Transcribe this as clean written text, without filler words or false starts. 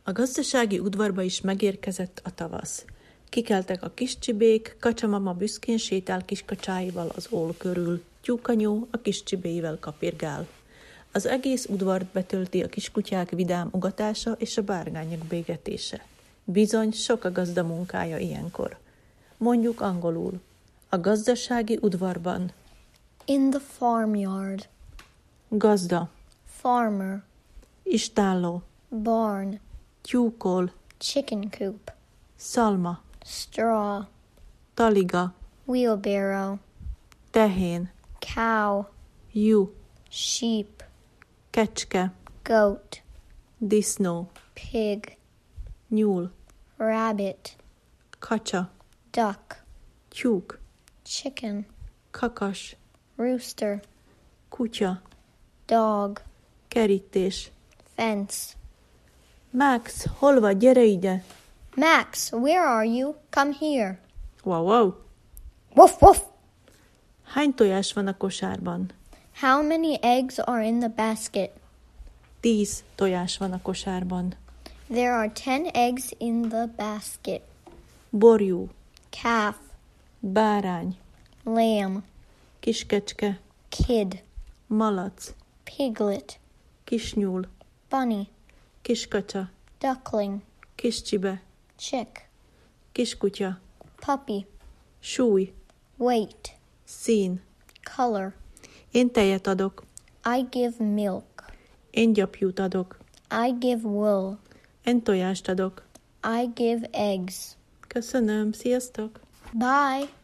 A gazdasági udvarba is megérkezett a tavasz. Kikeltek a kis csibék, kacsamama büszkén sétál kiskacsáival az ól körül, tyúkanyó a kis csibéivel kapirgál. Az egész udvart betölti a kiskutyák vidám ugatása és a bárgányok bégetése. Bizony sok a gazda munkája ilyenkor. Mondjuk angolul. A gazdasági udvarban. In the farmyard. Gazda. Farmer. Istálló. Barn. Tyúkol. Chicken coop. Szalma. Straw. Taliga. Wheelbarrow. Tehén. Cow. Juh. Sheep. Kecske. Goat. Disznó. Pig. Nyúl. Rabbit. Kacsa. Duck. Tyúk. Chicken. Kakas. Rooster. Kutya. Dog. Kerítés. Fence. Max, hol vagy? Gyere ide! Max, where are you? Come here. Wow, wow! Woof, woof. Hány tojás van a kosárban? How many eggs are in the basket? 10 tojás van a kosárban. There are 10 eggs in the basket. Borjú. Calf. Bárány. Lamb. Kiskecske. Kid. Malac. Piglet. Kisnyúl. Bunny. Kiskacsa. Duckling. Kiscsibe. Chick. Kiskutya. Puppy. Súly. Weight. Szín. Color. Én tejet adok. I give milk. Én gyapjút adok. I give wool. Én tojást adok. I give eggs. Köszönöm, sziasztok! Bye.